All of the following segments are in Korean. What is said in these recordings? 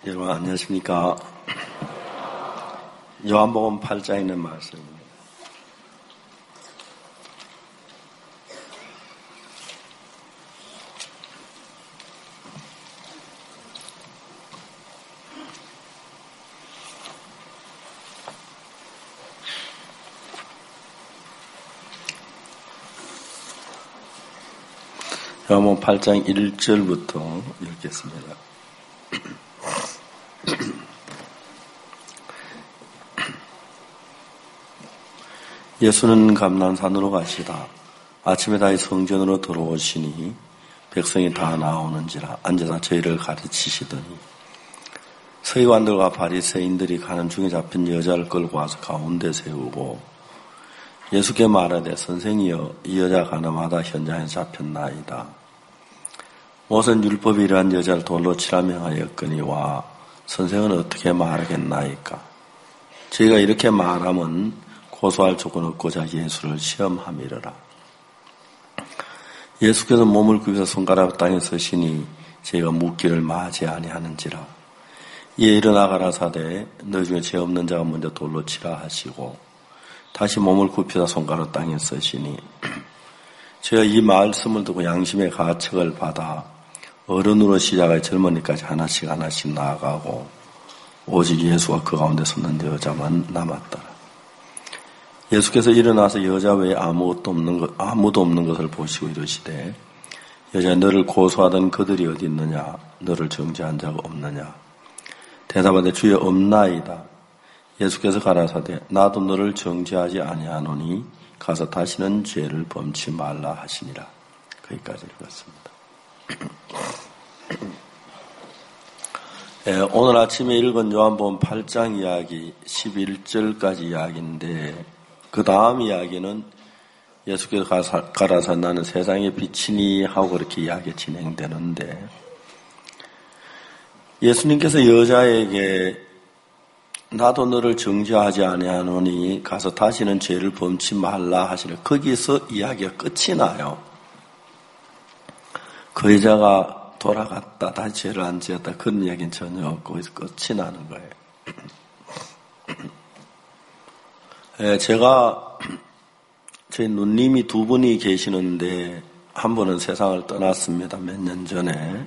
여러분 안녕하십니까? 요한복음 8장에 있는 말씀입니다. 요한복음 8장 1절부터 읽겠습니다. 예수는 감람산으로 가시다. 아침에 다시 성전으로 들어오시니 백성이 다 나오는지라 앉아서 저희를 가르치시더니 서기관들과 바리새인들이 가는 중에 잡힌 여자를 끌고 와서 가운데 세우고 예수께 말하되 선생이여 이 여자가 가나마다 현장에 잡혔나이다. 모세는 율법이 이러한 여자를 돌로 치라 명하였거니와 선생은 어떻게 말하겠나이까. 저희가 이렇게 말하면 고소할 조건 없고자 예수를 시험함이러라. 예수께서 몸을 굽혀 손가락 땅에 서시니 저희가 묻기를 마지 아니하는지라. 이에 일어나 가라사대 너 중에 죄 없는 자가 먼저 돌로 치라 하시고 다시 몸을 굽히사 손가락 땅에 서시니 저희가 이 말씀을 듣고 양심의 가책을 받아 어른으로 시작하여 젊은이까지 하나씩 나아가고 오직 예수와 그 가운데 섰는 여자만 남았더라. 예수께서 일어나서 여자 외에 아무도 없는 것을 보시고 이르시되 여자 너를 고소하던 그들이 어디 있느냐 너를 정죄한 자가 없느냐. 대답하되 주여 없나이다. 예수께서 가라사대 나도 너를 정죄하지 아니하노니 가서 다시는 죄를 범치 말라 하시니라. 거기까지 읽었습니다. 오늘 아침에 읽은 요한복음 8장 이야기 11절까지 이야기인데 그 다음 이야기는 예수께서 가라사 나는 세상의 빛이니 하고 그렇게 이야기가 진행되는데 예수님께서 여자에게 나도 너를 정죄하지 아니하노니 가서 다시는 죄를 범치 말라 하시는 거기서 이야기가 끝이 나요. 그 여자가 돌아갔다 다시 죄를 안 지었다 그런 이야기는 전혀 없고 거기서 끝이 나는 거예요. 제가 저희 누님이 두 분이 계시는데 한 분은 세상을 떠났습니다. 몇 년 전에.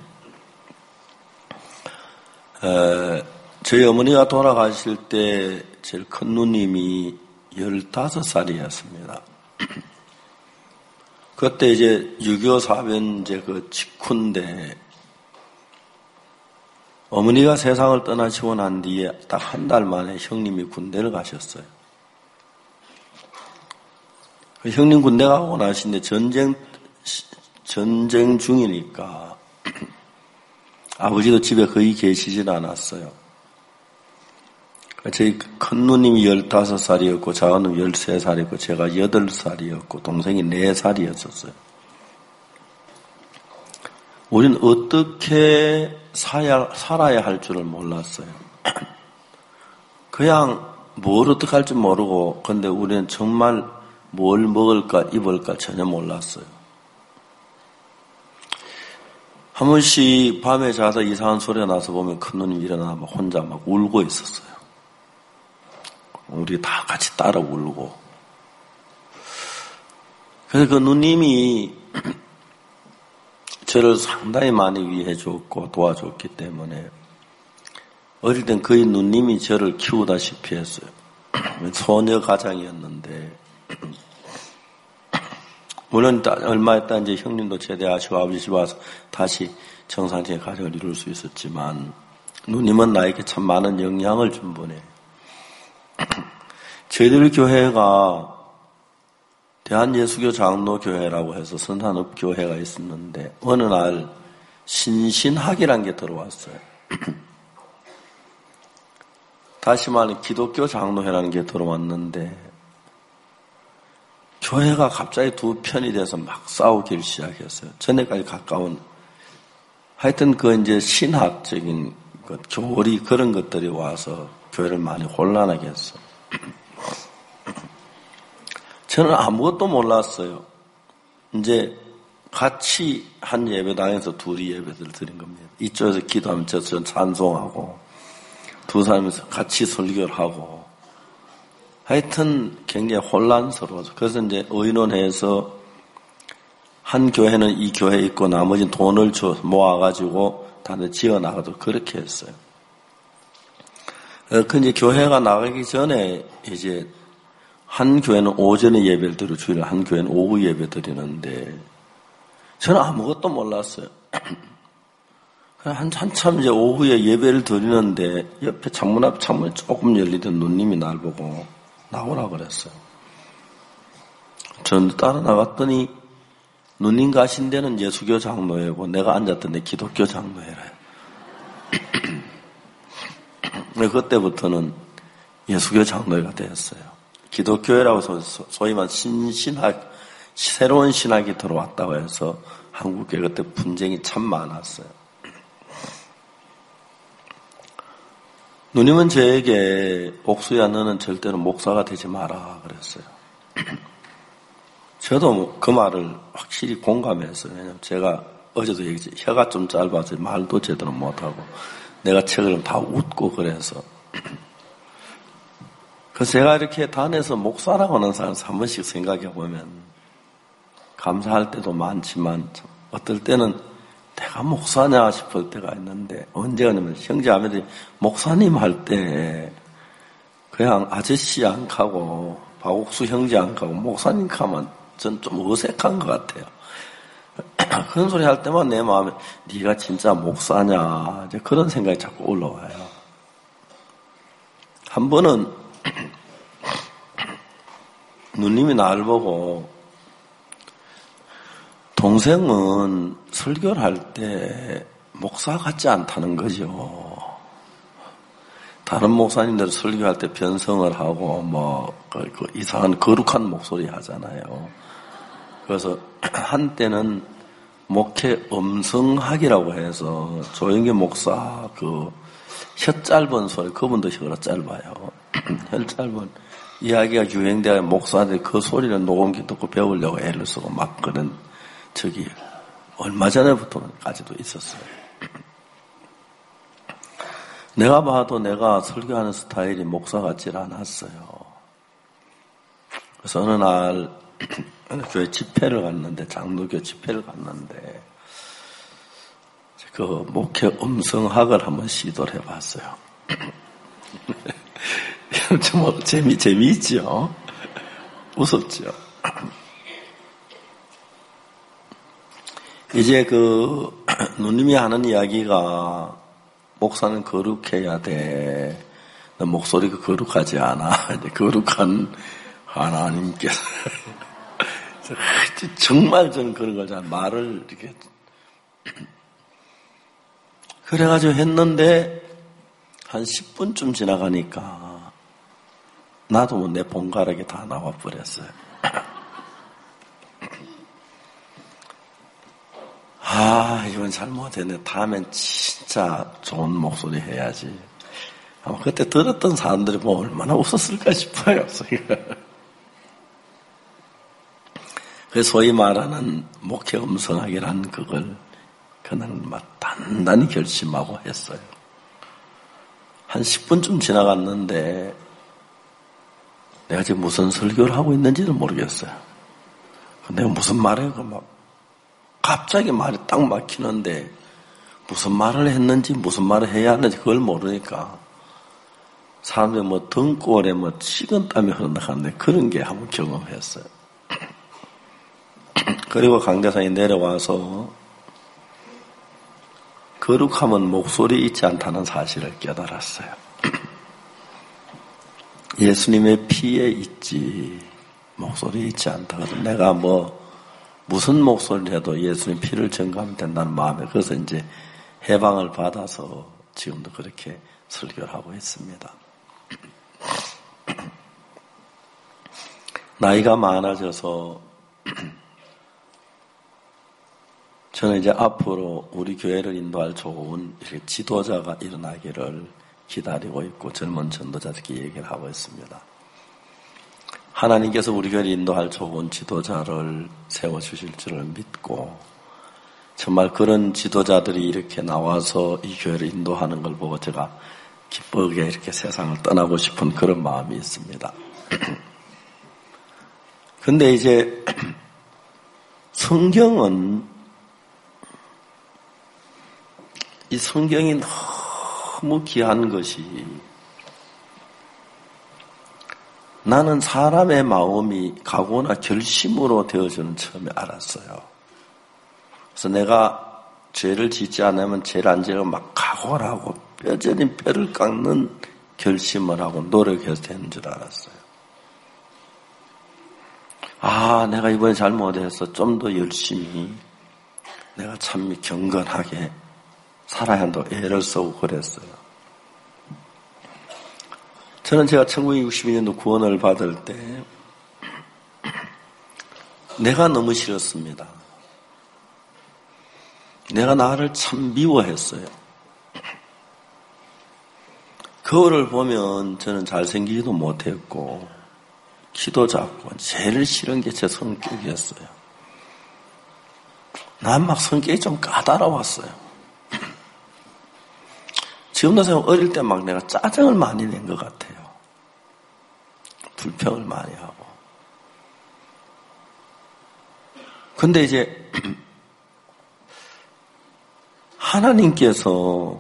저희 어머니가 돌아가실 때 제일 큰 누님이 15살이었습니다. 그때 이제 6.25 사변제 그 직후인데 어머니가 세상을 떠나시고 난 뒤에 딱 한 달 만에 형님이 군대를 가셨어요. 형님 군대 가고 나신데 전쟁 중이니까 아버지도 집에 거의 계시진 않았어요. 저희 큰 누님이 15살이었고 작은 누님 13살이었고 제가 8살이었고 동생이 4살이었었어요. 우리는 어떻게 살아야 할 줄을 몰랐어요. 그냥 뭘 어떻게 할 줄 모르고 근데 우리는 정말 뭘 먹을까 입을까 전혀 몰랐어요. 한 번씩 밤에 자다 이상한 소리가 나서 보면 큰누님이 일어나 막 혼자 막 울고 있었어요. 우리 다 같이 따라 울고. 그래서 그 누님이 저를 상당히 많이 위해 줬고 도와줬기 때문에 어릴 땐 거의 누님이 저를 키우다시피 했어요. 소녀 가장이었는데 물론 얼마 있다 이제 형님도 제대하시고 아버지 집 와서 다시 정상적인 가정을 이룰 수 있었지만 누님은 나에게 참 많은 영향을 준 분이에요. 저희들 교회가 대한예수교 장로교회라고 해서 선산업교회가 있었는데 어느 날 신신학이란 게 들어왔어요. 다시 말하면 기독교 장로회라는 게 들어왔는데 교회가 갑자기 두 편이 돼서 막 싸우기 시작했어요. 전에까지 가까운 하여튼 그 이제 신학적인 것, 교리 그런 것들이 와서 교회를 많이 혼란하게 했어요. 저는 아무것도 몰랐어요. 이제 같이 한 예배당에서 둘이 예배를 드린 겁니다. 이쪽에서 기도하면 저쪽은 찬송하고 두 사람이 같이 설교를 하고 하여튼 굉장히 혼란스러워서 그래서 이제 의논해서 한 교회는 이 교회에 있고 나머지는 돈을 모아가지고 다들 지어나가도 그렇게 했어요. 그 이제 교회가 나가기 전에 이제 한 교회는 오전에 예배를 드리고 주일에 한 교회는 오후 예배 드리는데 저는 아무것도 몰랐어요. 한참 이제 오후에 예배를 드리는데 옆에 창문 앞 창문이 조금 열리던 누님이 날 보고 나오라 그랬어요. 저는 따라 나갔더니 누님 가신 데는 예수교 장로회고 내가 앉았던 데 기독교 장로회래요. 그때부터는 예수교 장로회가 되었어요. 기독교회라고 소위 말 새로운 신학이 들어왔다고 해서 한국에 그때 분쟁이 참 많았어요. 누님은 저에게 옥수야 너는 절대로 목사가 되지 마라 그랬어요. 저도 그 말을 확실히 공감했어요. 왜냐면 제가 어제도 얘기했지 혀가 좀 짧아서 말도 제대로 못하고 내가 책을 다 웃고 그래서 그래서 제가 이렇게 단에서 목사라고 하는 사람 한 번씩 생각해 보면 감사할 때도 많지만 어떨 때는 내가 목사냐 싶을 때가 있는데 언제냐면 형제자매들이 목사님 할 때 그냥 아저씨 안 가고 박옥수 형제 안 가고 목사님 가면 전 좀 어색한 것 같아요. 그런 소리 할 때만 내 마음에 네가 진짜 목사냐 이제 그런 생각이 자꾸 올라와요. 한 번은 누님이 나를 보고 동생은 설교를 할 때 목사 같지 않다는 거죠. 다른 목사님들 설교할 때 변성을 하고 그 이상한 거룩한 목소리 하잖아요. 그래서 한때는 목회 음성학이라고 해서 조영기 목사 혀 짧은 소리 그분도 혀가 짧아요. 혀 짧은 이야기가 유행되어 목사들이 그 소리를 녹음기 듣고 배우려고 애를 쓰고 막 그런 적이 얼마 전에부터까지도 있었어요. 내가 봐도 내가 설교하는 스타일이 목사 같질 않았어요. 그래서 어느 날 교회 집회를 갔는데 장로교 집회를 갔는데 그 목회 음성학을 한번 시도를 해봤어요. 좀 재미있죠? 무섭죠? 이제 누님이 하는 이야기가 목사는 거룩해야 돼. 너 목소리가 거룩하지 않아. 이제 거룩한 하나님께서. 정말 저는 그런 걸 잘 말을 이렇게. 그래가지고 했는데, 한 10분쯤 지나가니까, 나도 내 본가락이 다 나와버렸어요. 이건 잘못했네. 다음엔 진짜 좋은 목소리 해야지. 아마 그때 들었던 사람들이 얼마나 웃었을까 싶어요. 그래서 소위 말하는 목회 음성학이라는 그걸 그날 단단히 결심하고 했어요. 한 10분쯤 지나갔는데 내가 지금 무슨 설교를 하고 있는지는 모르겠어요. 내가 무슨 말을 갑자기 말이 딱 막히는데 무슨 말을 했는지 무슨 말을 해야 하는지 그걸 모르니까 사람들이 등골에 식은땀이 흐른다 하는데 그런 게 한번 경험했어요. 그리고 강대상이 내려와서 거룩함은 목소리 있지 않다는 사실을 깨달았어요. 예수님의 피에 있지 목소리 있지 않다. 그래서 내가 무슨 목소리를 해도 예수님 피를 증거하면 된다는 마음에 그래서 이제 해방을 받아서 지금도 그렇게 설교를 하고 있습니다. 나이가 많아져서 저는 이제 앞으로 우리 교회를 인도할 좋은 이렇게 지도자가 일어나기를 기다리고 있고 젊은 전도자들께 얘기를 하고 있습니다. 하나님께서 우리 교회를 인도할 좋은 지도자를 세워주실 줄을 믿고 정말 그런 지도자들이 이렇게 나와서 이 교회를 인도하는 걸 보고 제가 기쁘게 이렇게 세상을 떠나고 싶은 그런 마음이 있습니다. 근데 이제 성경은 이 성경이 너무 귀한 것이 나는 사람의 마음이 각오나 결심으로 되어주는 처음에 알았어요. 그래서 내가 죄를 짓지 않으면 죄를 안 지고 막 각오를 하고 뼈저린 뼈를 깎는 결심을 하고 노력해서 되는 줄 알았어요. 아, 내가 이번에 잘못해서 좀 더 열심히 내가 참 경건하게 살아야 한다고 애를 쓰고 그랬어요. 저는 제가 1962년도 구원을 받을 때 내가 너무 싫었습니다. 내가 나를 참 미워했어요. 거울을 보면 저는 잘생기지도 못했고 키도 작고 제일 싫은 게 제 성격이었어요. 난 막 성격이 좀 까다로웠어요. 지금도 생각 어릴 때 막 내가 짜증을 많이 낸 것 같아요. 불평을 많이 하고. 근데 이제 하나님께서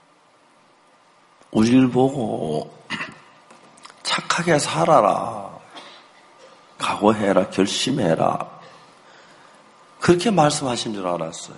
우리를 보고 착하게 살아라, 각오해라, 결심해라 그렇게 말씀하신 줄 알았어요.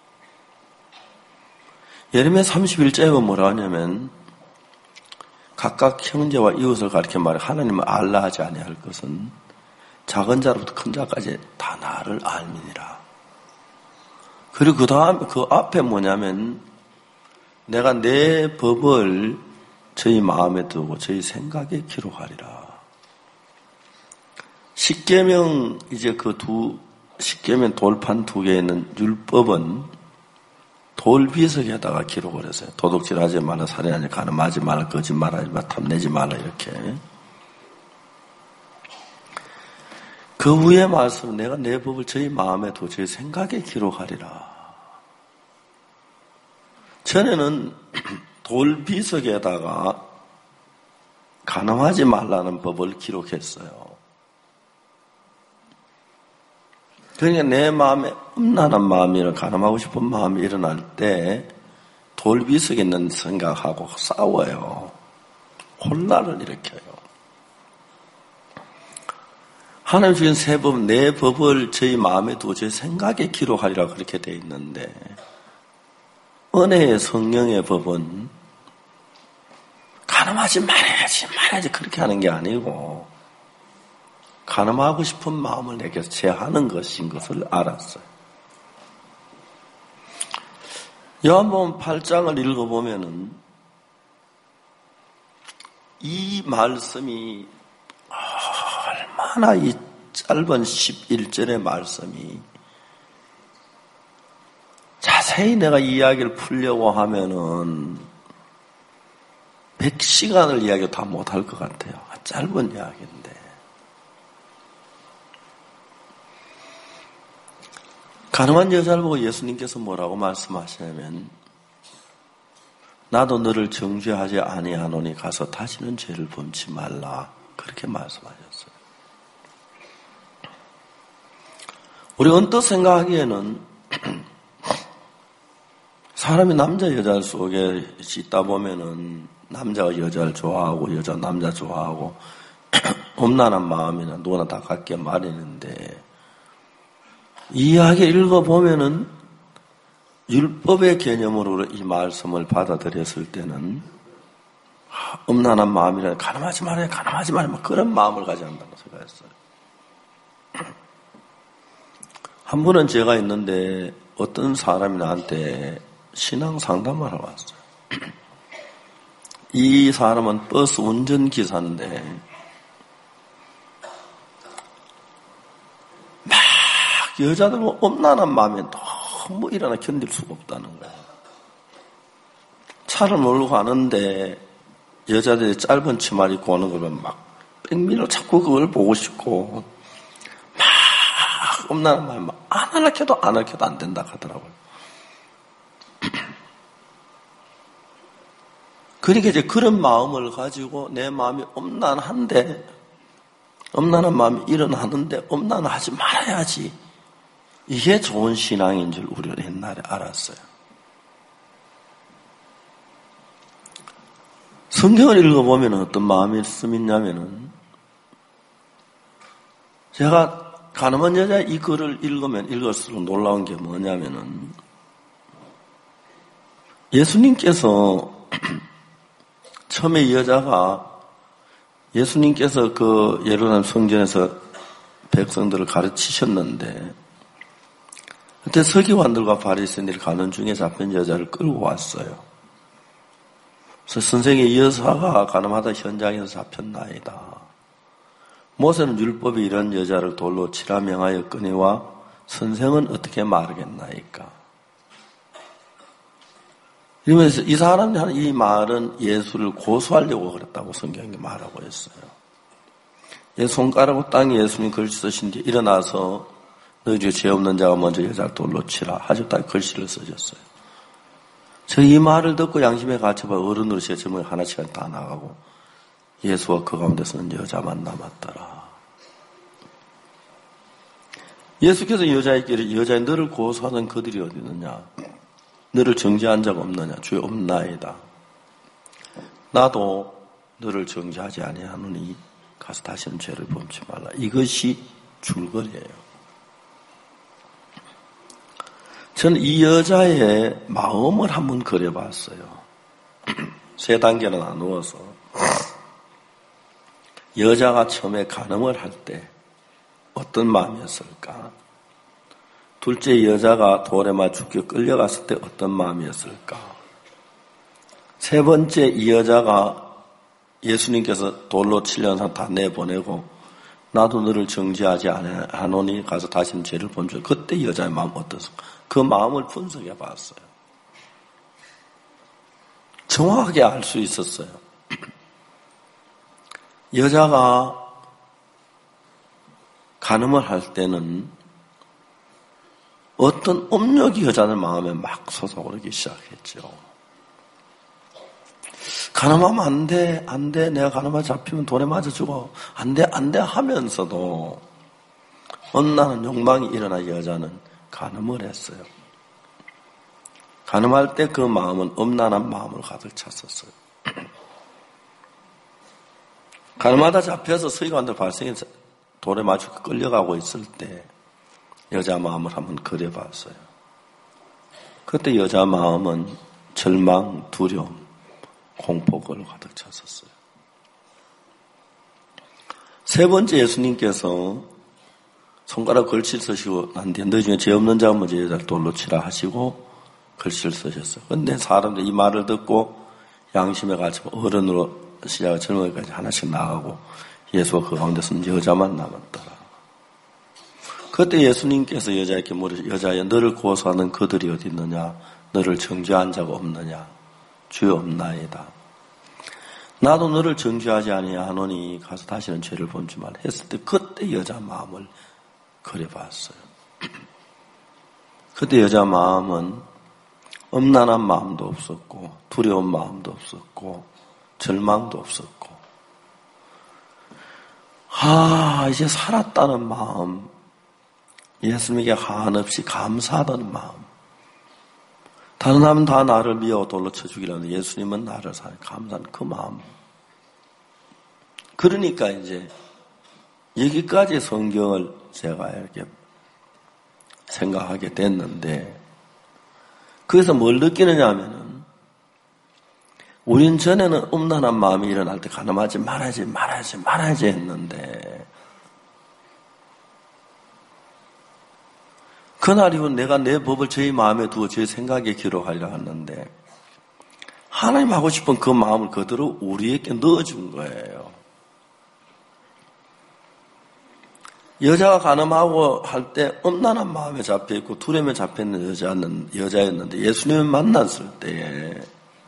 예레미야 31장에 뭐라 하냐면 각각 형제와 이웃을 가리켜 말해 하나님을 알라 하지 아니할 것은 작은 자로부터 큰 자까지 다 나를 알미니라. 그리고 그 다음 그 앞에 뭐냐면 내가 내 법을 저희 마음에 두고 저희 생각에 기록하리라. 십계명 이제 십계명 돌판 두 개에 있는 율법은 돌비석에다가 기록을 했어요. 도둑질하지 말라, 살인하지, 간음하지 말라, 거짓말하지 말라, 탐내지 말라 이렇게. 그 위에 말씀 내가 내 법을 저희 마음에 두고 저희 생각에 기록하리라. 전에는 돌비석에다가 간음하지 말라는 법을 기록했어요. 그러니까 내 마음에 음란한 마음이나 간음하고 싶은 마음이 일어날 때 돌비석에 있는 생각하고 싸워요. 혼란을 일으켜요. 하나님 주신 새 법, 내 법을 저희 마음에 두고 제 생각에 기록하리라 그렇게 되어 있는데 은혜의 성령의 법은 간음하지 말아야지 그렇게 하는 게 아니고 간음하고 싶은 마음을 내게서 제하는 것인 것을 알았어요. 요한복음 8장을 읽어보면은 이 말씀이 얼마나 이 짧은 11절의 말씀이 자세히 내가 이야기를 풀려고 하면은 100시간을 이야기 다 못할 것 같아요. 짧은 이야기인데. 가늠한 여자를 보고 예수님께서 뭐라고 말씀하시냐면 나도 너를 정죄하지 아니하노니 가서 다시는 죄를 범치 말라 그렇게 말씀하셨어요. 우리 언뜻 생각하기에는 사람이 남자 여자 속에 있다 보면은 남자가 여자를 좋아하고 여자가 남자 좋아하고 음란한 마음이나 누구나 다 갖게 마련인데 이 이야기 읽어보면은 율법의 개념으로 이 말씀을 받아들였을 때는 음란한 마음이라 간음하지 말아요 그런 마음을 가져야 한다고 생각했어요. 한 번은 제가 있는데 어떤 사람이 나한테 신앙 상담을 하러 왔어요. 이 사람은 버스 운전기사인데 여자들 음란한 마음에 너무 일어나 견딜 수가 없다는 거예요. 차를 몰고 가는데 여자들이 짧은 치마를 입고 오는 걸 보면 막 백미로 자꾸 그걸 보고 싶고 막 음란한 마음에 막 안 하려켜도 안 된다 하더라고요. 그러니까 이제 그런 마음을 가지고 내 마음이 엄난한 마음이 일어나는데 엄난하지 말아야지. 이게 좋은 신앙인 줄 우리가 옛날에 알았어요. 성경을 읽어보면 어떤 마음이 있냐면은, 제가 가늠한 여자 이 글을 읽으면 읽을수록 놀라운 게 뭐냐면은, 예수님께서 처음에 이 여자가 예수님께서 그 예루살렘 성전에서 백성들을 가르치셨는데, 그때 서기관들과 바리새인들이 가는 중에 잡힌 여자를 끌고 왔어요. 그래서 선생님, 이 여자가 가늠하다 현장에서 잡혔나이다. 모세는 율법에 이런 여자를 돌로 치라 명하였거니와 선생은 어떻게 말하겠나이까. 이러면서 이 사람이 하는 이 말은 예수를 고소하려고 그랬다고 성경이 말하고 있어요. 손가락으로 땅에 예수님 글씨 쓰신 뒤에 일어나서 너희 중에 죄 없는 자가 먼저 여자를 돌로 치라 하셨다 글씨를 써줬어요. 저 이 말을 듣고 양심에 갇혀봐 어른으로 제 제목이 하나씩 다 나가고 예수와 그 가운데서는 여자만 남았더라. 예수께서 여자에게 여자의 너를 고소하는 그들이 어디 있느냐? 너를 정죄한 자가 없느냐? 죄 없나이다. 나도 너를 정죄하지 아니하노니 가서 다시는 죄를 범치 말라. 이것이 줄거리예요. 저는 이 여자의 마음을 한번 그려봤어요. 세 단계로 나누어서 여자가 처음에 간음을 할 때 어떤 마음이었을까? 둘째, 여자가 돌에 맞아 죽게 끌려갔을 때 어떤 마음이었을까? 세 번째, 이 여자가 예수님께서 돌로 치려서 다 내보내고 나도 너를 정죄하지 않으니 가서 다시는 죄를 범죄. 그때 여자의 마음 어떻습니까? 그 마음을 분석해 봤어요. 정확하게 알 수 있었어요. 여자가 간음을 할 때는 어떤 업력이 여자들 마음에 막 솟아오르기 시작했죠. 간음하면 안 돼. 내가 간음하면 잡히면 돈에 맞아 죽어. 안 돼 하면서도 엄난한 욕망이 일어나 여자는 간음을 했어요. 간음할 때 그 마음은 엄난한 마음을 가득 찼었어요. 간음하다 잡혀서 서기관들 발생해서 돌에 맞춰 끌려가고 있을 때 여자 마음을 한번 그려봤어요. 그때 여자 마음은 절망, 두려움, 공포로 가득 찼었어요. 세 번째, 예수님께서 손가락 글씨를 쓰시고 난 뒤에 너희 중에 죄 없는 자가 먼저 여자를 돌로 치라 하시고 글씨를 쓰셨어요. 그런데 사람들이 이 말을 듣고 양심에 갇혀 어른으로 시작을 젊은이까지 하나씩 나가고 예수가 그 가운데서는 여자만 남았더라. 그때 예수님께서 여자에게 물으시고 여자야 너를 고소하는 그들이 어디 있느냐? 너를 정죄한 자가 없느냐? 죄 없나이다. 나도 너를 정죄하지 아니하노니 가서 다시는 죄를 범치 말라 했을 때 그때 여자 마음을 그려봤어요. 그때 여자 마음은 엄난한 마음도 없었고 두려운 마음도 없었고 절망도 없었고 이제 살았다는 마음, 예수님에게 한없이 감사하다는 마음. 다른 사람은 다 나를 미워 돌로 쳐 죽이라는데 예수님은 나를 사랑해 감사하는 그 마음. 그러니까 이제 여기까지 성경을 제가 이렇게 생각하게 됐는데 그래서 뭘 느끼느냐 하면은 우린 전에는 엄난한 마음이 일어날 때 간음하지 말아야지 했는데 그날 이후 내가 내 법을 저희 마음에 두어 저희 생각에 기록하려고 했는데 하나님 하고 싶은 그 마음을 그대로 우리에게 넣어준 거예요. 여자가 간음하고 할 때 엄난한 마음에 잡혀있고 두려움에 잡혀있는 여자였는데 예수님을 만났을 때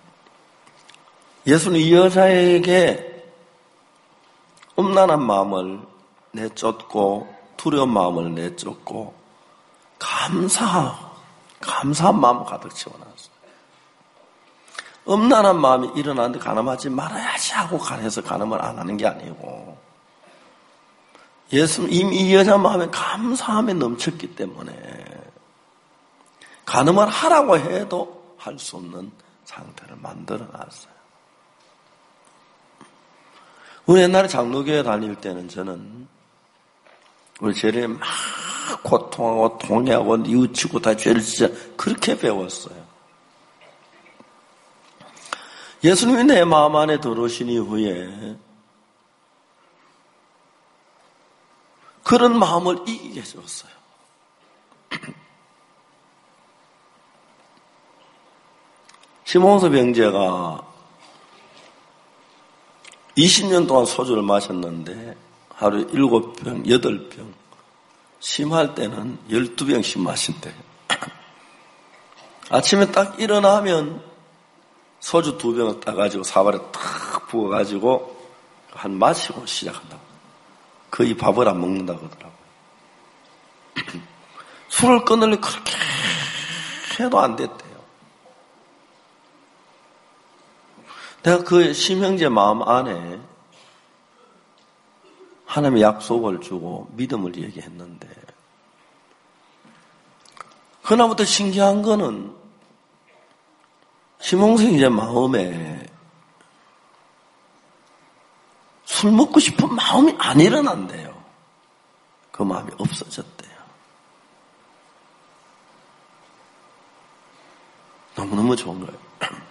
예수는 이 여자에게 엄난한 마음을 내쫓고 두려운 마음을 내쫓고 감사한 마음을 가득 채워놨어요. 음란한 마음이 일어나는데 간음하지 말아야지 하고 간해서 간음을 안 하는 게 아니고 예수는 이미 이 여자 마음에 감사함에 넘쳤기 때문에 간음을 하라고 해도 할 수 없는 상태를 만들어 놨어요. 우리 옛날에 장로교회 다닐 때는 저는 우리 죄를 막 고통하고 통해하고 뉘우치고 다 죄를 진짜 그렇게 배웠어요. 예수님이 내 마음 안에 들어오신 이후에 그런 마음을 이기게 해줬어요. 시몬서 병제가 20년 동안 소주를 마셨는데 하루에 7병, 8병, 심할 때는 12병씩 마신대요. 아침에 딱 일어나면 소주 2병을 따가지고 사발에 탁 부어가지고 한 마시고 시작한다고. 거의 밥을 안 먹는다고 하더라고요. 술을 끊으려고 그렇게 해도 안 됐대요. 내가 그 심형제 마음 안에 하나님의 약속을 주고 믿음을 얘기했는데 그나마도 신기한 거는 심홍생제 마음에 술 먹고 싶은 마음이 안 일어난대요. 그 마음이 없어졌대요. 너무너무 좋은 거예요.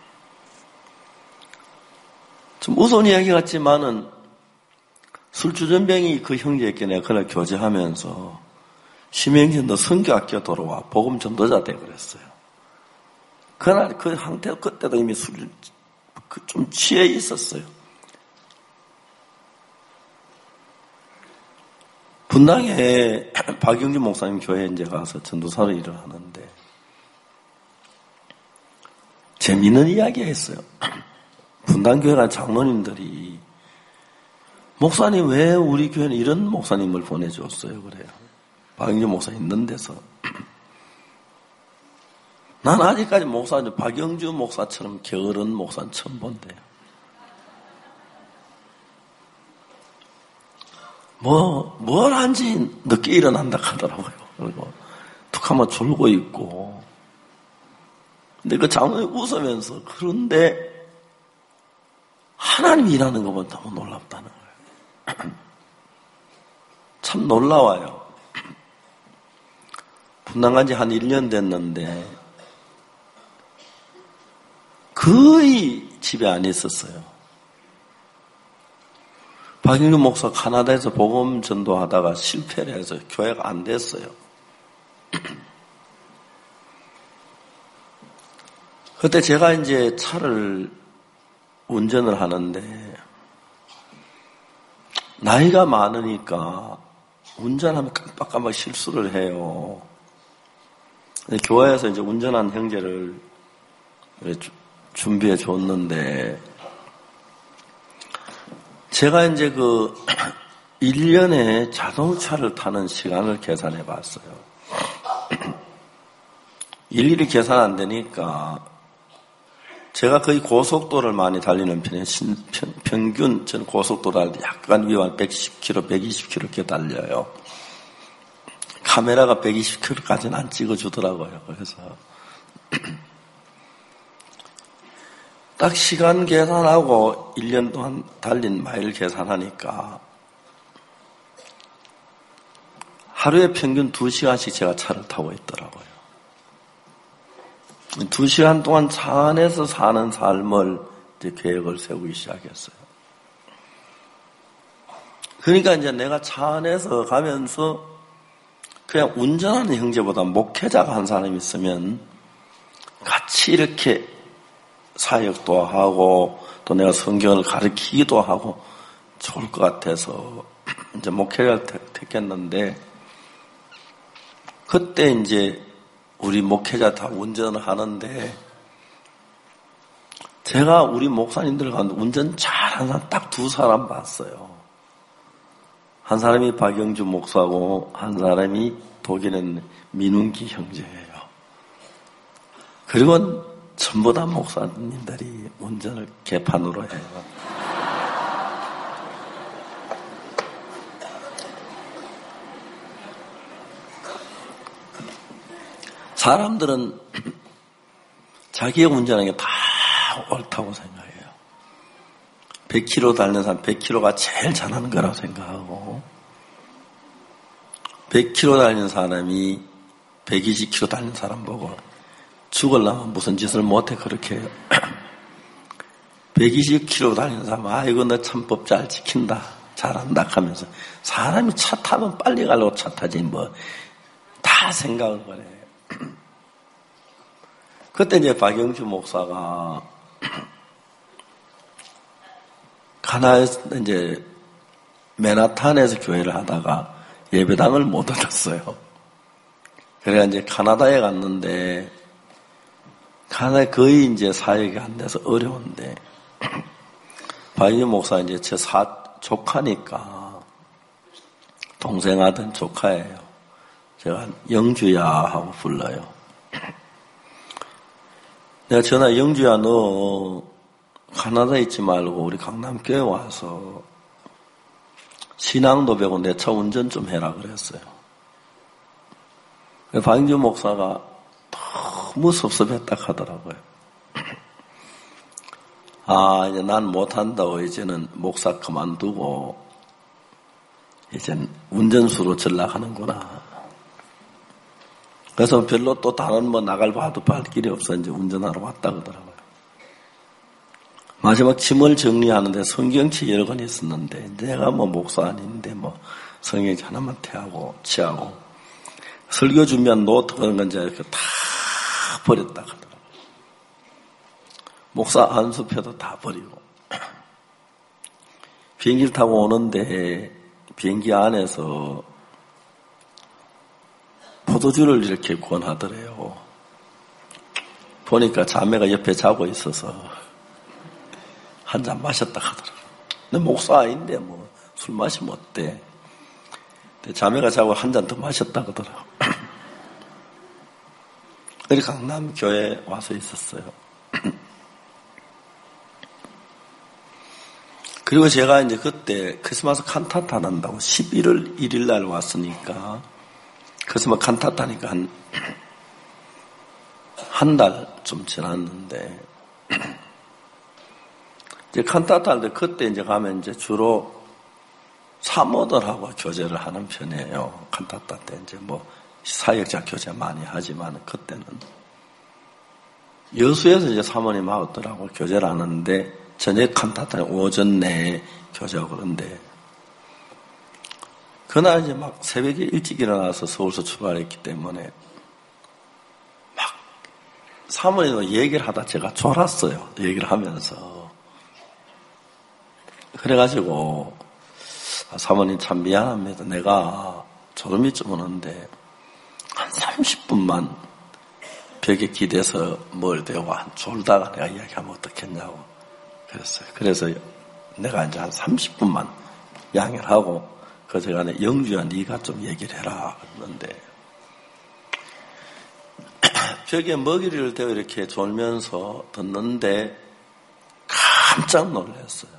좀 무서운 이야기 같지만은 술주전병이 그 형제에게 내가 그날 교제하면서 심형제 너 성교 아껴 돌아와 복음 전도자 돼 그랬어요. 그날 그 상태 그때도 이미 술 좀 취해 있었어요. 분당에 박영준 목사님 교회에 이제 가서 전도사로 일을 하는데 재미있는 이야기 했어요. 분당교회란 장로님들이 목사님 왜 우리 교회는 이런 목사님을 보내줬어요? 그래요. 박영준 목사 있는 데서. 난 아직까지 목사님 박영준 목사처럼 게으른 목사는 처음 본대요. 뭘 한지 늦게 일어난다 하더라고요. 그리고 툭 한번 졸고 있고. 근데 그 장로님 웃으면서 그런데 하나님이 일하는 거 보면 너무 놀랍다는 거예요. 참 놀라워요. 분당 간 지 한 1년 됐는데 거의 집에 안 있었어요. 박영준 목사 카나다에서 복음 전도하다가 실패를 해서 교회가 안 됐어요. 그때 제가 이제 차를 운전을 하는데 나이가 많으니까 운전하면 깜빡깜빡 실수를 해요. 교회에서 이제 운전한 형제를 준비해 줬는데 제가 이제 그 1년에 자동차를 타는 시간을 계산해 봤어요. 일일이 계산 안 되니까 제가 거의 고속도로를 많이 달리는 편이에요. 평균 전 고속도로 할 때 약간 위반 110km, 120km 이렇게 달려요. 카메라가 120km까지는 안 찍어주더라고요. 그래서 딱 시간 계산하고 1년 동안 달린 마일 계산하니까 하루에 평균 2시간씩 제가 차를 타고 있더라고요. 2시간 동안 차 안에서 사는 삶을 이제 계획을 세우기 시작했어요. 그러니까 이제 내가 차 안에서 가면서 그냥 운전하는 형제보다 목회자가 한 사람이 있으면 같이 이렇게 사역도 하고 또 내가 성경을 가르치기도 하고 좋을 것 같아서 이제 목회자를 택했는데 그때 이제 우리 목회자 다 운전을 하는데 제가 우리 목사님들 가운데 운전 잘하는 사람 딱 2사람 봤어요. 한 사람이 박영준 목사고 한 사람이 독일에 있는 민웅기 형제예요. 그리고 전부 다 목사님들이 운전을 개판으로 해요. 사람들은 자기가 운전하는 게 다 옳다고 생각해요. 100km 달리는 사람 100km가 제일 잘하는 거라고 생각하고 100km 달리는 사람이 120km 달리는 사람 보고 죽으려면 무슨 짓을 못해 그렇게 해요. 120km 달리는 사람 아이고 너 참 법 잘 지킨다 잘한다 하면서 사람이 차 타면 빨리 가려고 차 타지 뭐 다 생각을 그래. 그때 이제 박영주 목사가 가나에서 이제 맨하탄에서 교회를 하다가 예배당을 못 얻었어요. 그래가 이제 카나다에 갔는데 카나다에 거의 이제 사역이 안 돼서 어려운데 박영주 목사 이제 제 조카니까 동생 아들 조카예요. 제가 영주야 하고 불러요. 내가 전화 영주야 너 카나다에 있지 말고 우리 강남교회 와서 신앙도 배우고 내 차 운전 좀 해라 그랬어요. 박영주 목사가 너무 섭섭했다 하더라고요. 아 이제 난 못한다고 이제는 목사 그만두고 이젠 운전수로 전락하는구나. 그래서 별로 또 다른 뭐 나갈 봐도 발 길이 없어 이제 운전하러 왔다 그러더라고요. 마지막 짐을 정리하는데 성경책 여러 권 있었는데 내가 뭐 목사 아닌데 뭐 성경책 하나만 취하고 설교 준비한 노트 그런 건 이제 이렇게 다 버렸다 하더라고요. 목사 안수표도 다 버리고 비행기를 타고 오는데 비행기 안에서 포도주를 이렇게 권하더래요. 보니까 자매가 옆에 자고 있어서 한 잔 마셨다 하더라고요. 근데 목사 아닌데 뭐 술 마시면 어때? 근데 자매가 자고 한 잔 더 마셨다 그러더라고요. 우리 강남 교회에 와서 있었어요. 그리고 제가 이제 그때 크리스마스 칸타타 난다고 11월 1일 날 왔으니까 크리스마스 칸타타니까 한 달 좀 지났는데 이제 칸타타 할 때 그때 이제 가면 이제 주로 사모들하고 교제를 하는 편이에요. 칸타타 때 이제 뭐 사역자 교제 많이 하지만 그때는 여수에서 이제 사모님하고들하고 교제를 하는데 저녁 칸타타는 오전 내에 교제하고 그런데 그날 이제 막 새벽에 일찍 일어나서 서울서 출발했기 때문에 막 사모님과 얘기를 하다 제가 졸았어요. 얘기를 하면서. 그래가지고 사모님 참 미안합니다. 내가 졸음이 좀 오는데 한 30분만 벽에 기대서 뭘 대고 졸다가 내가 이야기하면 어떻겠냐고 그랬어요. 그래서 내가 이제 한 30분만 양해를 하고 그 제가 영주야 네가 좀 얘기를 해라 그랬는데 벽에 먹이를 대고 이렇게 졸면서 듣는데 깜짝 놀랐어요.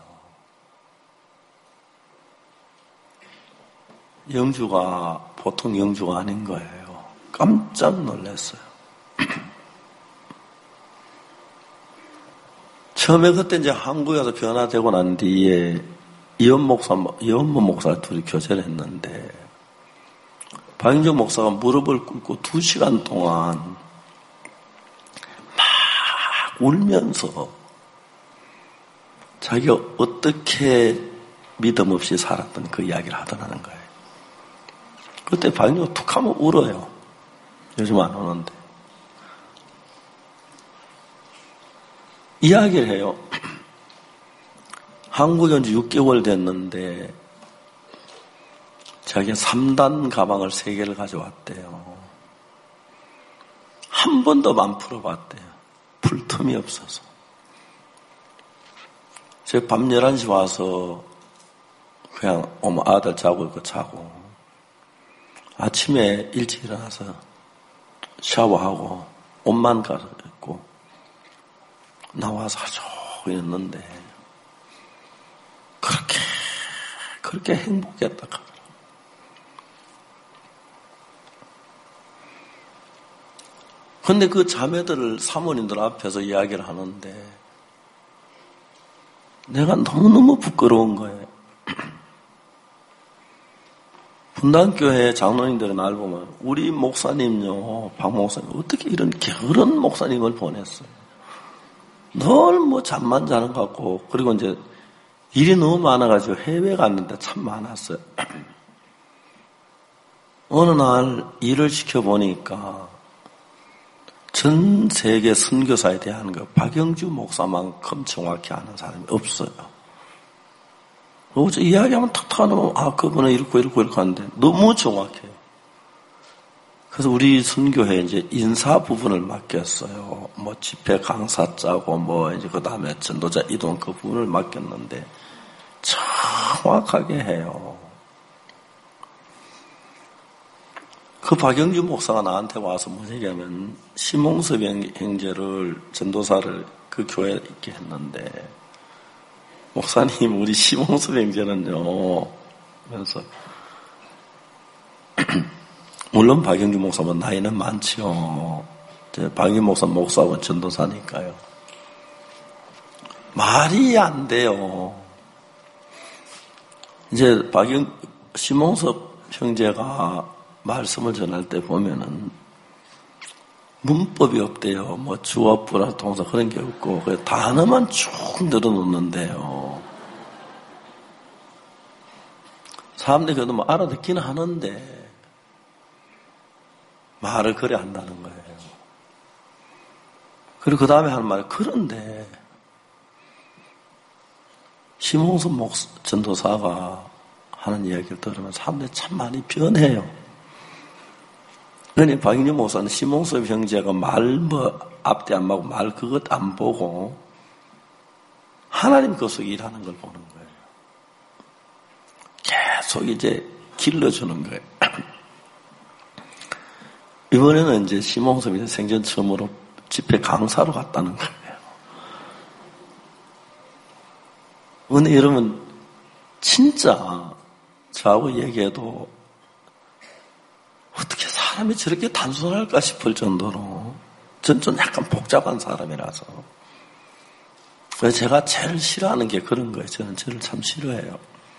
영주가 보통 영주가 아닌 거예요. 깜짝 놀랐어요. 처음에 그때 이제 한국에 가서 변화되고 난 뒤에 이원모 목사 둘이 교제를 했는데 박영주 목사가 무릎을 꿇고 2시간 동안 막 울면서 자기가 어떻게 믿음 없이 살았던 그 이야기를 하더라는 거예요. 그때 박영주가 툭 하면 울어요. 요즘 안 오는데. 이야기를 해요. 한국에 온 지 6개월 됐는데 자기가 3단 가방을 3개를 가져왔대요. 한 번도 안 풀어봤대요. 풀 틈이 없어서. 제가 밤 11시 와서 그냥 어머 아들 자고 있고 자고 아침에 일찍 일어나서 샤워하고 옷만 갈아입고 나와서 아주 있는데 그렇게 행복했다 하더라고요. 근데 그 자매들 사모님들 앞에서 이야기를 하는데 내가 너무너무 부끄러운 거예요. 분당교회 장로님들이 날 보면 우리 목사님요, 박 목사님 어떻게 이런 게으른 목사님을 보냈어요. 늘 뭐 잠만 자는 것 같고, 그리고 이제 일이 너무 많아가지고 해외 갔는데 참 많았어요. 어느 날 일을 시켜보니까 전 세계 선교사에 대한 거 박영주 목사만큼 정확히 아는 사람이 없어요. 그래서 이야기하면 탁탁 하면 그분은 이렇게 하는데 너무 정확해요. 그래서 우리 선교회에 이제 인사 부분을 맡겼어요. 뭐 집회 강사 짜고 뭐 이제 그 다음에 전도자 이동 그 부분을 맡겼는데 정확하게 해요. 그 박영주 목사가 나한테 와서 무슨 얘기하면 심홍섭 형제를 전도사를 그 교회에 있게 했는데 목사님 우리 심홍섭 형제는요 그래서 물론 박영주 목사는 나이는 많지요. 박영주 목사 목사하고 전도사니까요. 말이 안 돼요. 이제 심홍섭 형제가 말씀을 전할 때 보면은 문법이 없대요. 뭐 주어, 부라, 동사 그런 게 없고 그래서 단어만 쭉 늘어놓는데요. 사람들이 그래도 뭐 알아듣기는 하는데 말을 그래 한다는 거예요. 그리고 그 다음에 하는 말이 그런데 심홍섭 전도사가 하는 이야기를 들으면 사람들이 참 많이 변해요. 그러니 박인주 목사는 심홍섭 형제가 말 앞뒤 안 맞고 말 그것 안 보고 하나님 그 속에 일하는 걸 보는 거예요. 계속 이제 길러주는 거예요. 이번에는 이제 심홍섭이 생전 처음으로 집회 강사로 갔다는 거예요. 근데 여러분, 진짜 저하고 얘기해도 어떻게 사람이 저렇게 단순할까 싶을 정도로 전 좀 약간 복잡한 사람이라서. 그래서 제가 제일 싫어하는 게 그런 거예요. 저는 저를 참 싫어해요.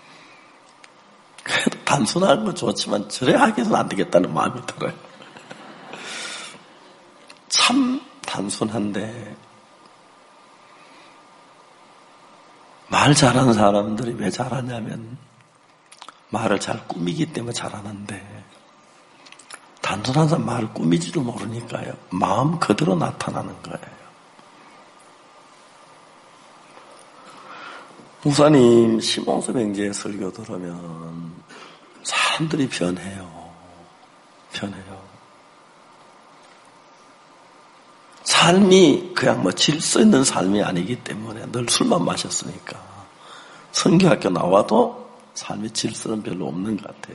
그래도 단순한 건 좋지만 저래 하기는 안 되겠다는 마음이 들어요. 참 단순한데 말 잘하는 사람들이 왜 잘하냐면 말을 잘 꾸미기 때문에 잘하는데 단순한 사람 말을 꾸미지도 모르니까요. 마음 그대로 나타나는 거예요. 목사님 심홍섭 형제의 설교 들으면 사람들이 변해요. 삶이 그냥 뭐 질서 있는 삶이 아니기 때문에 늘 술만 마셨으니까 선교학교 나와도 삶의 질서는 별로 없는 것 같아요.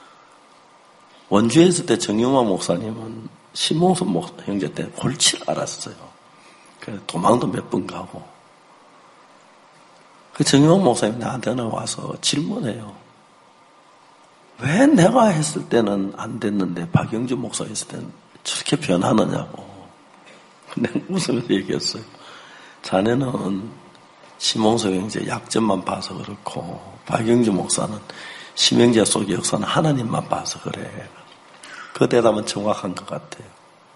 원주에 있을 때 정영화 목사님은 심홍섭 형제 때 골치를 앓았어요. 그래서 도망도 몇 번 가고. 그 정영화 목사님이 나한테는 와서 질문해요. 왜 내가 했을 때는 안 됐는데 박영주 목사가 했을 때는 저렇게 변하느냐고. 내가 웃으면서 얘기했어요. 자네는 심홍섭 형제 약점만 봐서 그렇고 박영주 목사는 심형제 속의 역사는 하나님만 봐서 그래. 그 대답은 정확한 것 같아요.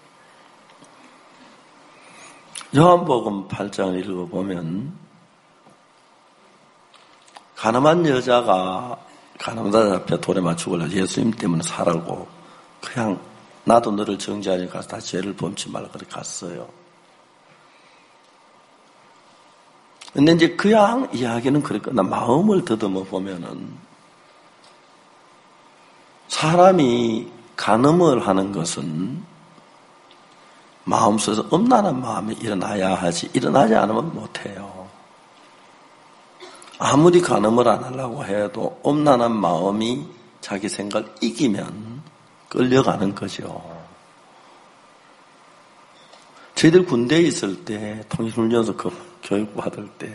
요한복음 8장을 읽어보면 가늠한 여자가 가늠자 앞에 돌에 맞추고 예수님 때문에 살아고 그냥 나도 너를 정죄하니 가서 다 죄를 범치 말라 그렇게 갔어요. 근데 이제 그냥 이야기는 그랬고, 나 마음을 더듬어 보면은 사람이 간음을 하는 것은 마음속에서 엄란한 마음이 일어나야 하지, 일어나지 않으면 못해요. 아무리 간음을 안 하려고 해도 엄란한 마음이 자기 생각을 이기면 끌려가는 거죠. 저희들 군대에 있을 때, 통일훈련소 교육받을 때,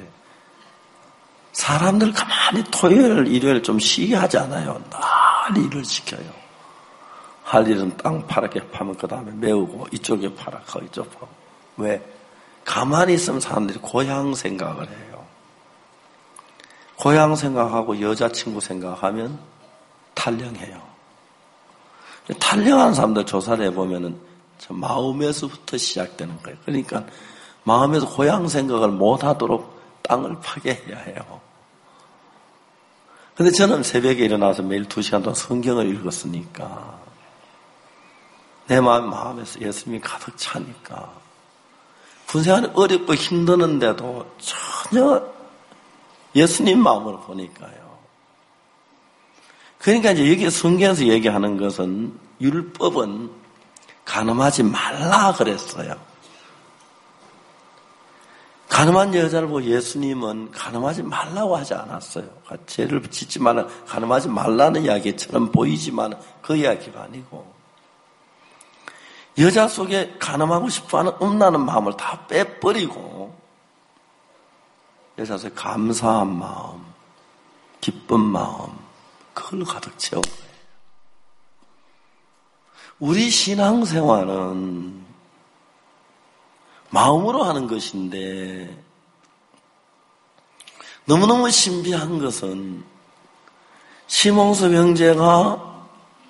사람들 가만히 토요일, 일요일 좀 쉬게 하지 않아요. 늘 일을 시켜요. 할 일은 땅 파랗게 파면 그 다음에 메우고, 이쪽에 파랗고, 이쪽 파고. 왜? 가만히 있으면 사람들이 고향 생각을 해요. 고향 생각하고 여자친구 생각하면 탈령해요. 탈령하는 사람들 조사를 해보면은 마음에서부터 시작되는 거예요. 그러니까 마음에서 고향 생각을 못하도록 땅을 파괴해야 해요. 근데 저는 새벽에 일어나서 매일 2시간 동안 성경을 읽었으니까 내 마음에서 예수님이 가득 차니까 군생활이 어렵고 힘드는데도 전혀 예수님 마음으로 보니까요. 그러니까 이제 여기 성경에서 얘기하는 것은 율법은 간음하지 말라 그랬어요. 간음한 여자를 보고 예수님은 간음하지 말라고 하지 않았어요. 죄를 짓지 말라, 간음하지 말라는 이야기처럼 보이지만 그 이야기가 아니고 여자 속에 간음하고 싶어하는 음란한 마음을 다 빼버리고 여자 속에 감사한 마음, 기쁜 마음 그걸로 가득 채워요. 우리 신앙생활은 마음으로 하는 것인데 너무너무 신비한 것은 심홍섭 형제가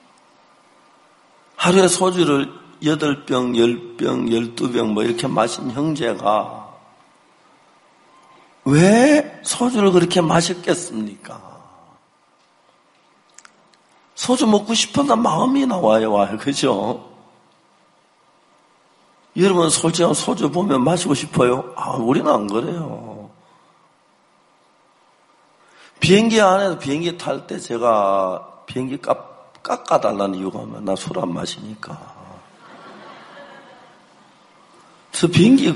하루에 소주를 8병, 10병, 12병 뭐 이렇게 마신 형제가 왜 소주를 그렇게 마셨겠습니까? 소주 먹고 싶어서 마음이 나와요, 그죠? 여러분 솔직히 소주 보면 마시고 싶어요? 우리는 안 그래요. 비행기 안에서 비행기 탈 때 제가 비행기 깎아달라는 이유가 뭐야? 나 술 안 마시니까. 그래서 비행기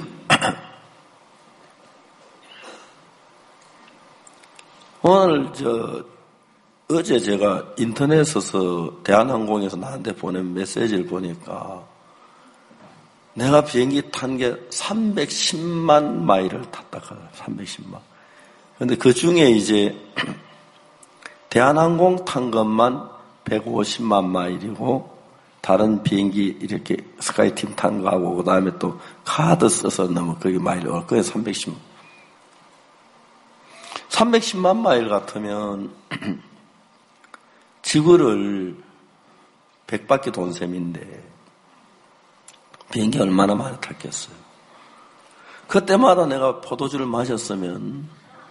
오늘 어제 제가 인터넷에서 대한항공에서 나한테 보낸 메시지를 보니까 내가 비행기 탄 게 310만 마일을 탔다 그래요. 310만. 근데 그 중에 이제 대한항공 탄 것만 150만 마일이고 다른 비행기 이렇게 스카이팀 탄 거하고 그다음에 또 카드 써서 넘어 거기 마일이 그게 310만. 310만 마일 같으면 지구를 100바퀴 돈 셈인데 비행기 얼마나 많이 탔겠어요. 그때마다 내가 포도주를 마셨으면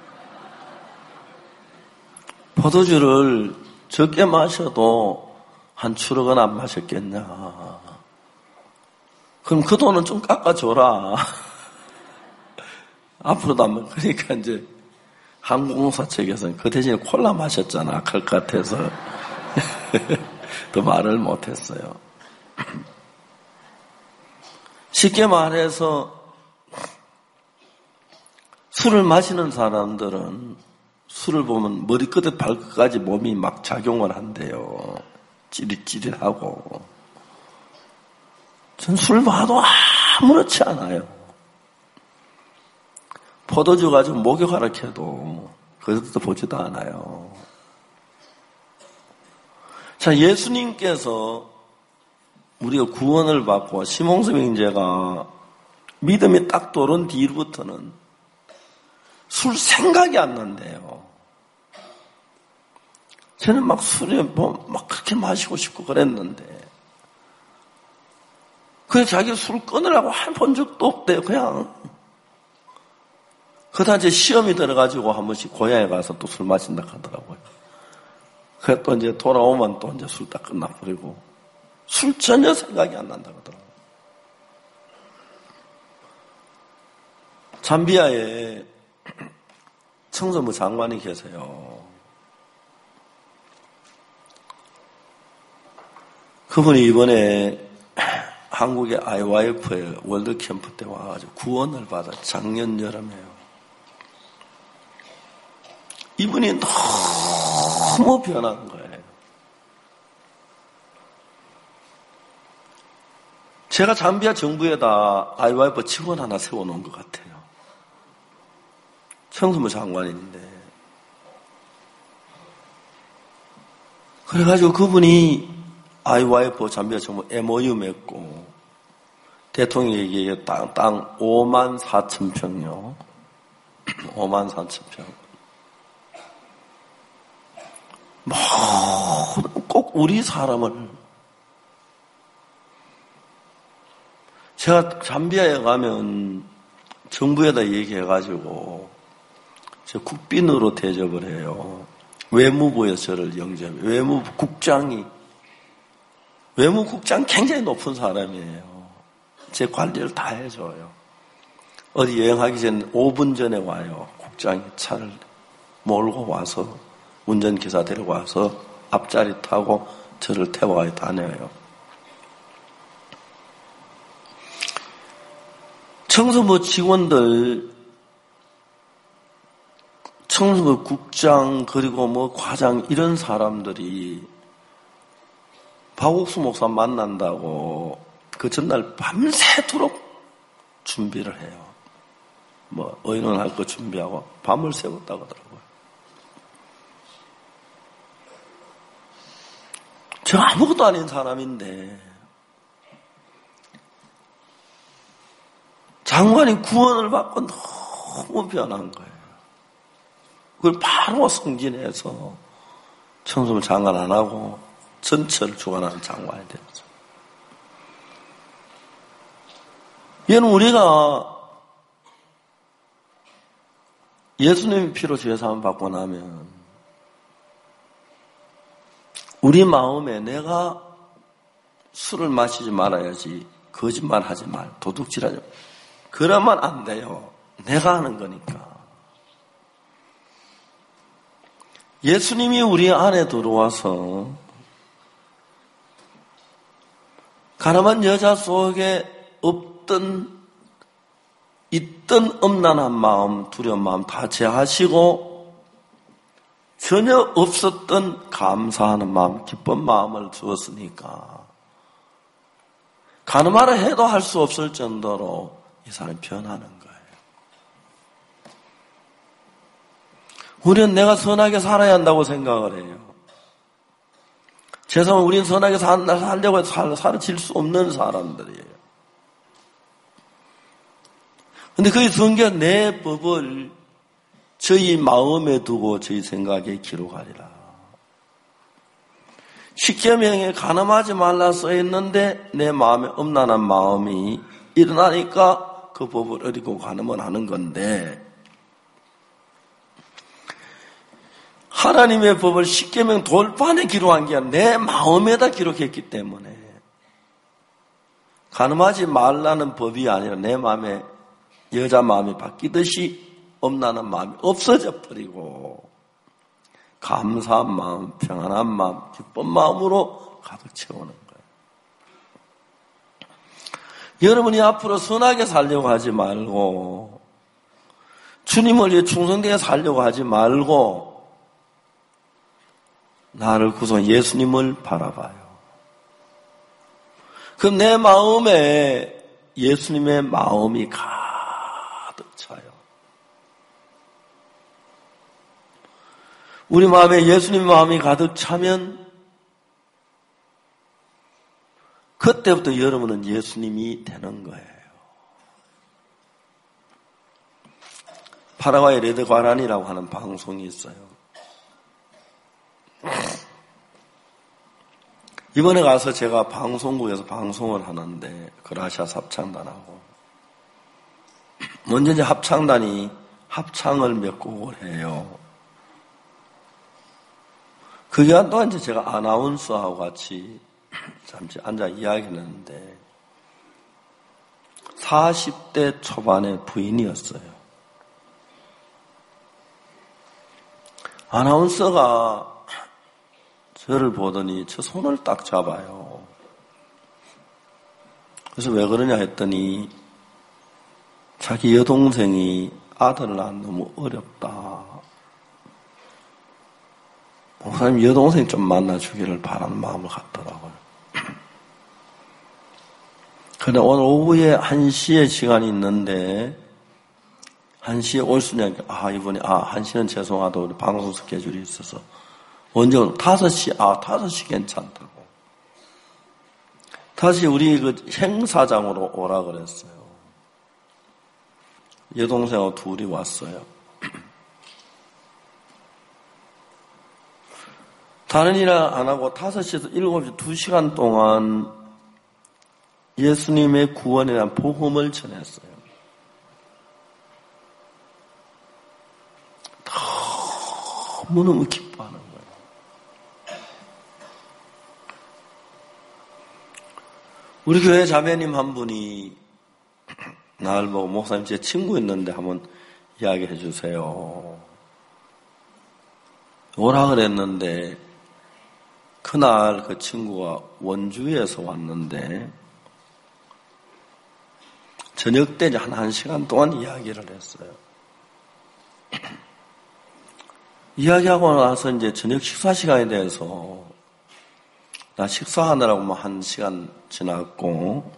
포도주를 적게 마셔도 한 추럭은 안 마셨겠냐. 그럼 그 돈은 좀 깎아줘라. 앞으로도 안 먹. 그러니까 이제 항공사 측에서는 그 대신에 콜라 마셨잖아. 그럴 것 같아서 더 말을 못했어요. 쉽게 말해서 술을 마시는 사람들은 술을 보면 머리끝에 발끝까지 몸이 막 작용을 한대요. 찌릿찌릿하고. 전 술 봐도 아무렇지 않아요. 포도주 가지고 목욕하라 해도 그것도 보지도 않아요. 자, 예수님께서 우리가 구원을 받고 심홍섭 형제가 믿음이 딱 돌은 뒤로부터는 술 생각이 안 난대요. 저는 막 술에 막 그렇게 마시고 싶고 그랬는데 그래서 자기 술 끊으라고 본 적도 없대요. 그냥 그러다 이제 시험이 들어가지고 한 번씩 고향에 가서 또 술 마신다 하더라고요. 그래 또 이제 돌아오면 또 이제 술 딱 끝나버리고 술 전혀 생각이 안 난다 그러더라고요. 잠비아에 청소부 장관이 계세요. 그분이 이번에 한국의 IYF의 월드캠프 때 와가지고 구원을 받아 작년 여름에요. 이분이 너무 변한 거예요. 제가 잠비아 정부에다 IYF 직원 하나 세워놓은 것 같아요. 청소부 장관인데. 그래가지고 그분이 IYF 잠비아 정부 MOU 맺고 대통령에게 땅 54,000평요. 54,000평. 꼭 우리 사람을. 제가 잠비아에 가면 정부에다 얘기해가지고 저 국빈으로 대접을 해요. 외무부에서 저를 영접해요. 외무국장 굉장히 높은 사람이에요. 제 관리를 다 해줘요. 어디 여행하기 전에 5분 전에 와요. 국장이 차를 몰고 와서 운전기사 데려와서 앞자리 타고 저를 태워가지고 다녀요. 청소부 직원들, 청소부 국장 그리고 뭐 과장 이런 사람들이 박옥수 목사 만난다고 그 전날 밤새도록 준비를 해요. 뭐 의논할 거 준비하고 밤을 새웠다고 하더라고요. 제가 아무것도 아닌 사람인데 장관이 구원을 받고 너무 변한 거예요. 그걸 바로 승진해서 청소부 장관 안 하고 전철을 주관하는 장관이 됐죠. 얘는 우리가 예수님의 피로 죄사함 받고 나면 우리 마음에 내가 술을 마시지 말아야지, 거짓말하지 말, 도둑질하지 말. 그러면 안 돼요. 내가 하는 거니까. 예수님이 우리 안에 들어와서 가늠한 여자 속에 있던 엄난한 마음, 두려운 마음 다 제하시고 전혀 없었던 감사하는 마음, 기쁜 마음을 주었으니까 가늠하려 해도 할 수 없을 정도로 이 사람이 변하는 거예요. 우리는 내가 선하게 살아야 한다고 생각을 해요. 죄송하면 우리는 선하게 살려고 해서 사라질 수 없는 사람들이에요. 근데 그 성경 내 법을 저희 마음에 두고 저희 생각에 기록하리라. 십계명에 가늠하지 말라 써있는데 내 마음에 엄난한 마음이 일어나니까 그 법을 어리고 가늠을 하는 건데 하나님의 법을 십계명 돌판에 기록한 게 아니라 내 마음에다 기록했기 때문에 가늠하지 말라는 법이 아니라 내 마음에 여자 마음이 바뀌듯이 엄난한 마음이 없어져 버리고 감사한 마음, 평안한 마음, 기쁜 마음으로 가득 채우는 거예요. 여러분이 앞으로 선하게 살려고 하지 말고 주님을 위해 충성되게 살려고 하지 말고 나를 구성한 예수님을 바라봐요. 그럼 내 마음에 예수님의 마음이 가득 차요. 우리 마음에 예수님 마음이 가득 차면 그때부터 여러분은 예수님이 되는 거예요. 파라과이 레드 과란이라고 하는 방송이 있어요. 이번에 가서 제가 방송국에서 방송을 하는데 그라시아 합창단하고 먼저 이제 합창단이 합창을 몇 곡을 해요. 그 기간 동안 이제 제가 아나운서하고 같이 잠시 앉아 이야기를 했는데 40대 초반의 부인이었어요. 아나운서가 저를 보더니 저 손을 딱 잡아요. 그래서 왜 그러냐 했더니 자기 여동생이 아들을 낳으면 너무 어렵다. 목사님 여동생 좀 만나주기를 바라는 마음을 갖더라고요. 그런데 오늘 오후에 1시에 시간이 있는데 1시에 올 수 있냐니까 이번에 1시는 죄송하다 우리 방송 스케줄이 있어서 언제 5시 5시 괜찮다고 다시 우리 그 행사장으로 오라 그랬어요. 여동생하고 둘이 왔어요. 다른 일 안 하고 5시에서 7시 2시간 동안 예수님의 구원에 대한 복음을 전했어요. 너무너무 기뻐하는 거예요. 우리 교회 자매님 한 분이 나를 보고 목사님 제 친구 있는데 한번 이야기해 주세요. 오라 그랬는데 그날 그 친구가 원주에서 왔는데 저녁 때 한 1시간 동안 이야기를 했어요. 이야기하고 나서 이제 저녁 식사 시간에 대해서 나 식사하느라고 1시간 지났고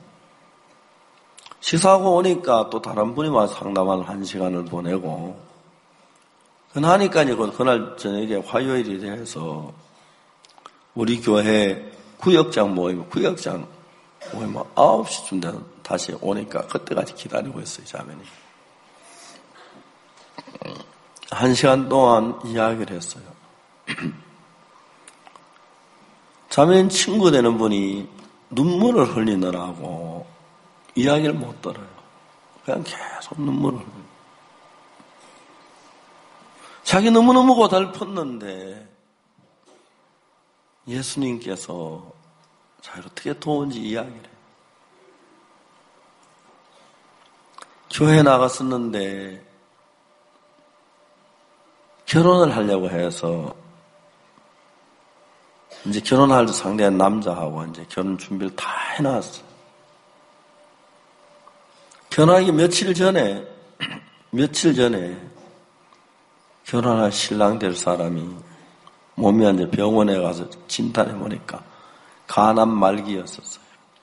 식사하고 오니까 또 다른 분이 와서 상담을 1시간을 보내고 그러니까 그날 저녁에 화요일이 돼서 우리 교회 구역장 모임 9시쯤 되면 다시 오니까 그때까지 기다리고 있어요, 자매님. 1시간 동안 이야기를 했어요. 자매님 친구 되는 분이 눈물을 흘리느라고 이야기를 못 들어요. 그냥 계속 눈물을 흘려요. 자기 너무너무 고달팠는데 예수님께서 자기를 어떻게 도운지 이야기를 해요. 교회에 나갔었는데 결혼을 하려고 해서 이제 결혼할 상대한 남자하고 이제 결혼 준비를 다 해놨어요. 결혼하기 며칠 전에 결혼할 신랑 될 사람이 몸이 이제 병원에 가서 진단해 보니까 간암 말기였었어요.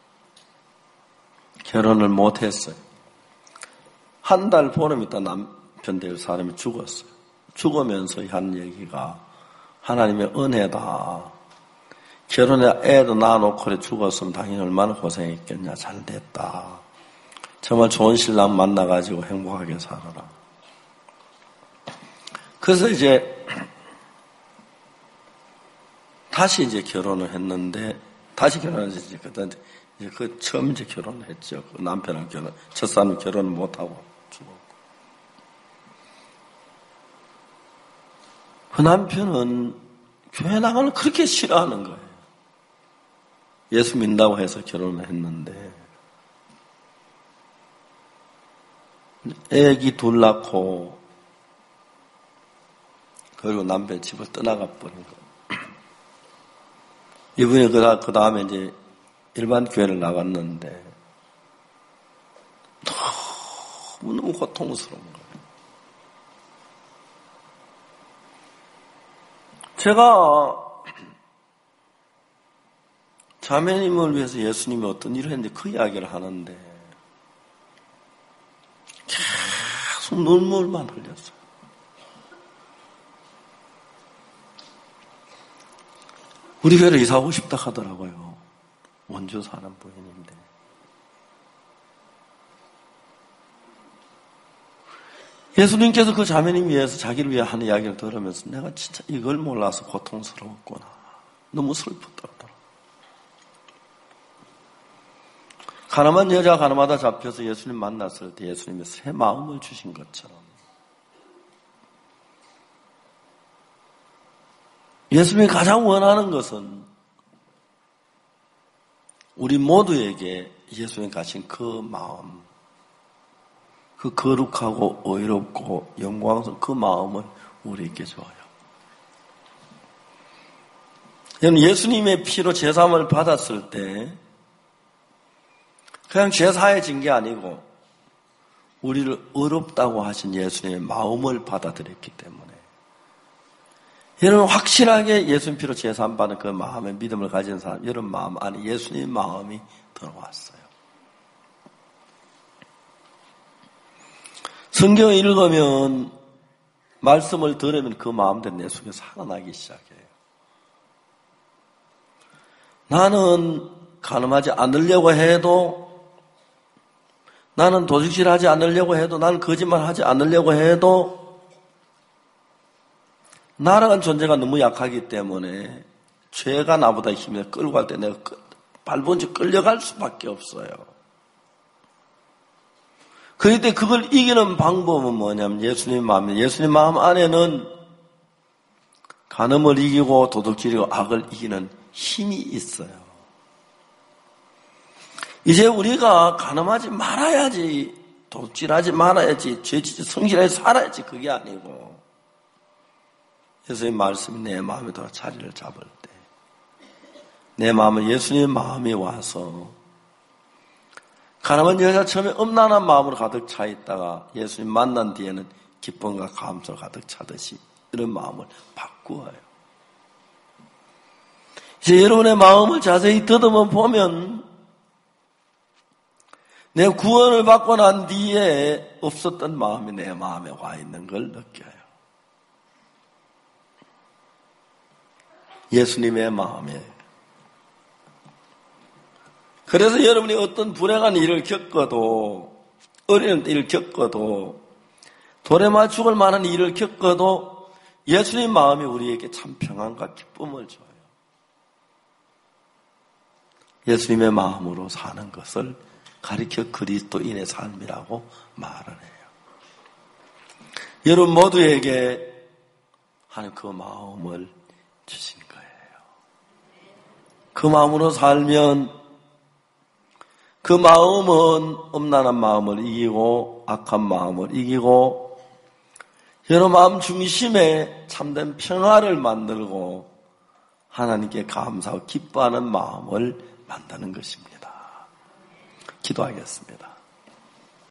결혼을 못 했어요. 한 달 보름 있다 남편 될 사람이 죽었어요. 죽으면서 한 얘기가 하나님의 은혜다. 결혼해 애도 낳아놓고 그래 죽었으면 당연히 얼마나 고생했겠냐. 잘 됐다. 정말 좋은 신랑 만나가지고 행복하게 살아라. 그래서 이제 다시 이제 결혼을 했는데 다시 결혼해서 이제 그때 이제 그 처음 이제 결혼을 했죠. 그 남편은 첫 사람은 결혼을 못 하고 죽었고. 그 남편은 교회 나가는 그렇게 싫어하는 거예요. 예수 믿는다고 해서 결혼을 했는데 애기 둘 낳고 그리고 남편 집을 떠나가 버린 거예요. 이분이 그 다음에 이제 일반 교회를 나갔는데 너무 고통스러운 거예요. 제가 자매님을 위해서 예수님이 어떤 일을 했는데 그 이야기를 하는데 계속 눈물만 흘렸어요. 우리 교회를 이사 오고 싶다 하더라고요. 원주 사는 부인인데. 예수님께서 그 자매님 위해서 자기를 위해 하는 이야기를 들으면서 내가 진짜 이걸 몰라서 고통스러웠구나. 너무 슬펐다. 가늠한 여자 가늠하다 잡혀서 예수님 만났을 때 예수님이 새 마음을 주신 것처럼 예수님이 가장 원하는 것은 우리 모두에게 예수님 가신 그 마음, 그 거룩하고 의롭고 영광스러운 그 마음을 우리에게 줘요. 여러분, 예수님의 피로 제사함을 받았을 때 그냥 제사해진 게 아니고 우리를 의롭다고 하신 예수님의 마음을 받아들였기 때문에 여러분 확실하게 예수님 피로 제사함 받은 그 마음에 믿음을 가진 사람 여러분 마음 안에 예수님의 마음이 들어왔어요. 성경을 읽으면 말씀을 들으면 그 마음대로 내 속에 살아나기 시작해요. 나는 간음하지 않으려고 해도, 나는 도둑질하지 않으려고 해도, 나는 거짓말하지 않으려고 해도 나라는 존재가 너무 약하기 때문에 죄가 나보다 힘이 끌고 갈 때 내가 발본지 끌려갈 수밖에 없어요. 그럴 때 그걸 이기는 방법은 뭐냐면 예수님 마음이에요. 예수님 마음 안에는 간음을 이기고 도둑질이고 악을 이기는 힘이 있어요. 이제 우리가 간음하지 말아야지, 도둑질하지 말아야지, 죄짓지 성실하게 살아야지, 그게 아니고 예수님 말씀이 내 마음에 들어 자리를 잡을 때 내 마음은 예수님의 마음이 와서 가늠한 여자 처음에 음란한 마음으로 가득 차 있다가 예수님 만난 뒤에는 기쁨과 감사로 가득 차듯이 이런 마음을 바꾸어요. 이제 여러분의 마음을 자세히 더듬어 보면 내 구원을 받고 난 뒤에 없었던 마음이 내 마음에 와 있는 걸 느껴요. 예수님의 마음이에요. 그래서 여러분이 어떤 불행한 일을 겪어도, 어려운 일을 겪어도, 돌에 맞 죽을 만한 일을 겪어도 예수님 마음이 우리에게 참 평안과 기쁨을 줘요. 예수님의 마음으로 사는 것을 가리켜 그리스도인의 삶이라고 말을 해요. 여러분 모두에게 하나님 그 마음을 주신 거예요. 그 마음으로 살면 그 마음은 음란한 마음을 이기고 악한 마음을 이기고 여러 마음 중심에 참된 평화를 만들고 하나님께 감사하고 기뻐하는 마음을 만드는 것입니다. 기도하겠습니다.